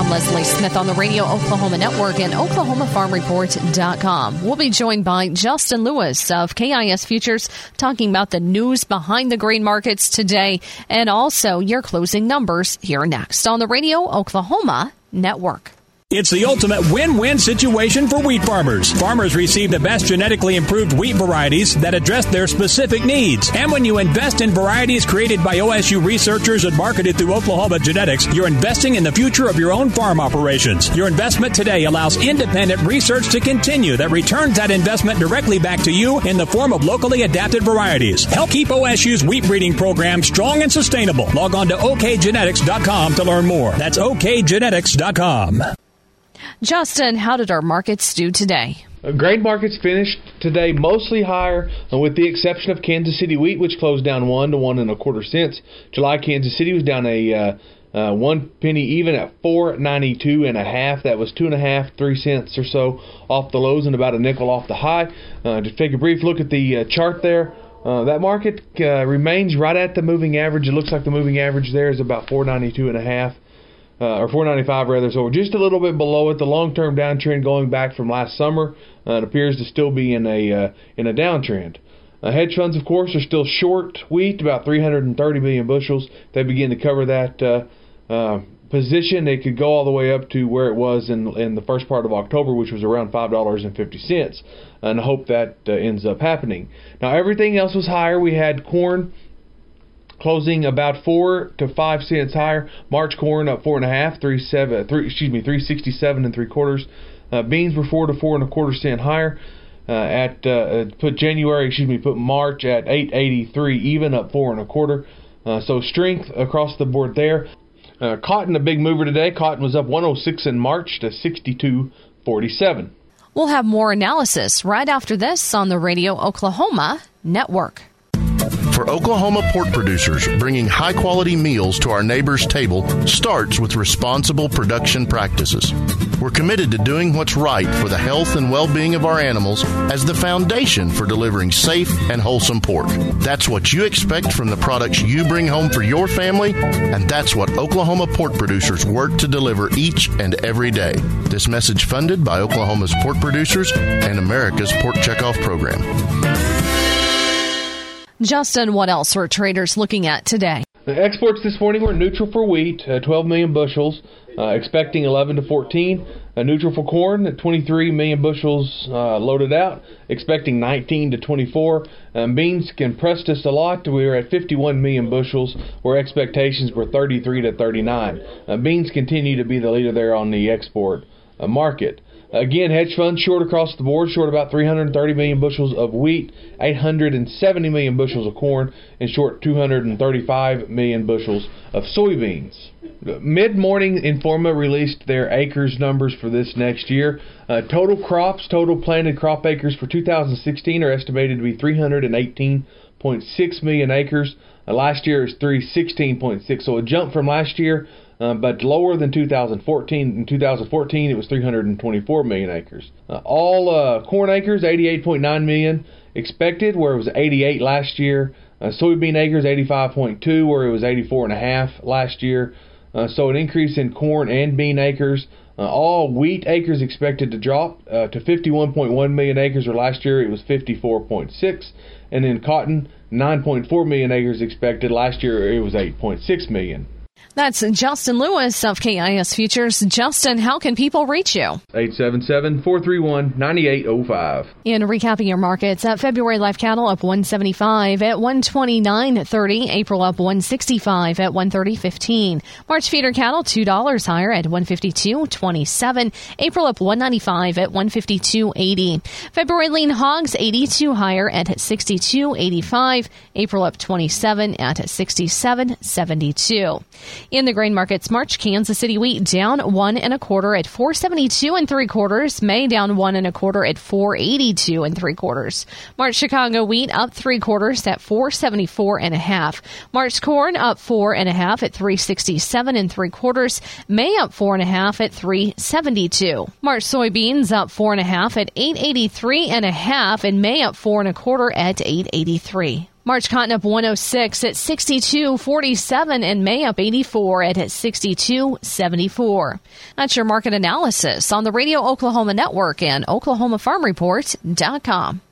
I'm Leslie Smith on the Radio Oklahoma Network and OklahomaFarmReport.com. We'll be joined by Justin Lewis of KIS Futures talking about the news behind the grain markets today and also your closing numbers here next on the Radio Oklahoma Network. It's the ultimate win-win situation for wheat farmers. Farmers receive the best genetically improved wheat varieties that address their specific needs. And when you invest in varieties created by OSU researchers and marketed through Oklahoma Genetics, you're investing in the future of your own farm operations. Your investment today allows independent research to continue that returns that investment directly back to you in the form of locally adapted varieties. Help keep OSU's wheat breeding program strong and sustainable. Log on to okgenetics.com to learn more. That's okgenetics.com. Justin, how did our markets do today? Grain markets finished today mostly higher, with the exception of Kansas City wheat, which closed down 1 to 1 1/4 cents. July Kansas City was down a 1 penny even at $4.92.5. That was 2.5, 3 cents or so off the lows and about a nickel off the high. To take a brief look at the chart there. That market remains right at the moving average. It looks like the moving average there is about $4.92.5. Or $4.95 rather, so just a little bit below it. The long-term downtrend going back from last summer, it appears to still be in a downtrend. Hedge funds, of course, are still short wheat, about 330 million bushels. They begin to cover that position. They could go all the way up to where it was in the first part of October, which was around $5.50, and I hope that ends up happening. Now, everything else was higher. We had corn closing about 4 to 5 cents higher. March corn up 4.5, 367 3/4. Beans were 4 to 4 1/4 cent higher. Put March at 8.83 even, up 4 1/4. So strength across the board there. Cotton, a big mover today. Cotton was up 106 in March to 62.47. We'll have more analysis right after this on the Radio Oklahoma Network. For Oklahoma pork producers, bringing high-quality meals to our neighbors' table starts with responsible production practices. We're committed to doing what's right for the health and well-being of our animals as the foundation for delivering safe and wholesome pork. That's what you expect from the products you bring home for your family, and that's what Oklahoma pork producers work to deliver each and every day. This message funded by Oklahoma's pork producers and America's Pork Checkoff Program. Justin, what else are traders looking at today? The exports this morning were neutral for wheat, 12 million bushels, expecting 11 to 14. Neutral for corn, 23 million bushels loaded out, expecting 19 to 24. Beans compressed us a lot. We were at 51 million bushels, where expectations were 33 to 39. Beans continue to be the leader there on the export market. Again, hedge funds short across the board, short about 330 million bushels of wheat, 870 million bushels of corn, and short 235 million bushels of soybeans. Mid-morning, Informa released their acres numbers for this next year. Total planted crop acres for 2016 are estimated to be 318.6 million acres. Last year is 316.6, so a jump from last year, but lower than 2014. In 2014, it was 324 million acres. All corn acres, 88.9 million expected, where it was 88 last year. Soybean acres, 85.2, where it was 84.5 last year. So an increase in corn and bean acres. All wheat acres expected to drop to 51.1 million acres, or last year it was 54.6. And then cotton, 9.4 million acres expected. Last year it was 8.6 million. That's Justin Lewis of KIS Futures. Justin, how can people reach you? 877-431-9805. In recapping your markets, February live cattle up 175 at 129.30. April up 165 at 130.15. March feeder cattle $2 higher at 152.27. April up 195 at 152.80. February lean hogs 82 higher at 62.85. April up 27 at 67.72. In the grain markets, March Kansas City wheat down 1 1/4 at 472 3/4. May down 1 1/4 at 482 3/4. March Chicago wheat up 3/4 at 474 1/2. March corn up 4 1/2 at 367 3/4. May up 4 1/2 at 372. March soybeans up 4 1/2 at 883 1/2, and May up 4 1/4 at 883. March cotton up 106 at 62.47 and May up 84 at 62.74. That's your market analysis on the Radio Oklahoma Network and OklahomaFarmReport.com.